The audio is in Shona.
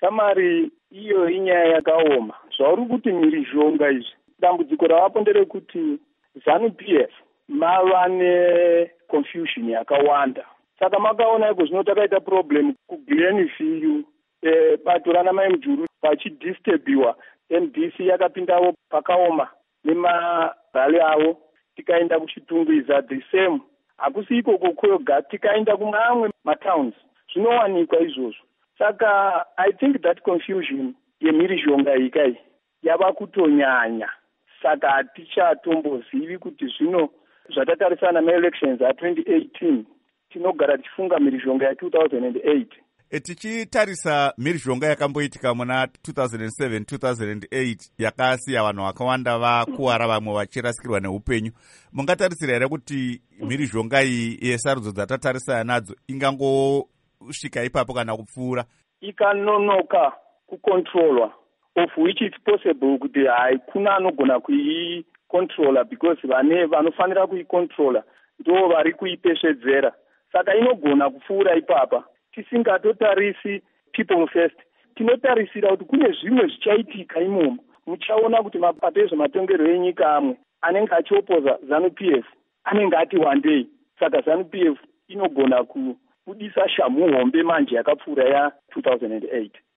shamari iyo inyaya yakaoma. Zvauri kuti mhirizhonga izvi, dambudziko ravapo nderekuti ZANU-PF mava neconfusion yakawanda. Saka makaona iko zvino takaita problem kuGlenview, bato rana Mai Mujuru vachidisturbiwa, MDC yakapindawo pakaoma nemarali avo, tikaenda kuchitungwiza the same. Hakusi ikoko kwoga, tikaenda kumamwe matowns zvinowanikwa izvozvo. Saka I think that confusion yemhirizhonga ikai yava kutonyanya. Saka hatichatombozivi kuti zvino zvatatarisana maelections a2018 tinogara tichifunga mhirizhonga ya2008. Tichitarisa mhirizhonga yakamboitika muna 2007-2008 yakasiya vanhu vakawanda vakuwara, vamwe vachirasikirwa neupenyu. Mungatarisira here kuti mhirizhonga iyi yesarudzo dzatatarisana nadzo ingangosvika ipapo kana kupfuura? Ikanonoka kucontrolwa, of which it's possible kuti haikuna anogona kuicontrola because vane vanofanira kuicontrola ndo vari kuipesvedzera. Saka inogona kupfuura ipapa. Tisingatotarisi people first, tinotarisira kuti kune zvimwe zvichaitika imomo. Muchaona kuti mapato ezvematongerwo enyika amwe anenge achiopoza ZANU-PF anenge ati wandei. Saka ZANU-PF inogona kubudisa shamu hombe manje yakapfuura ya 2008.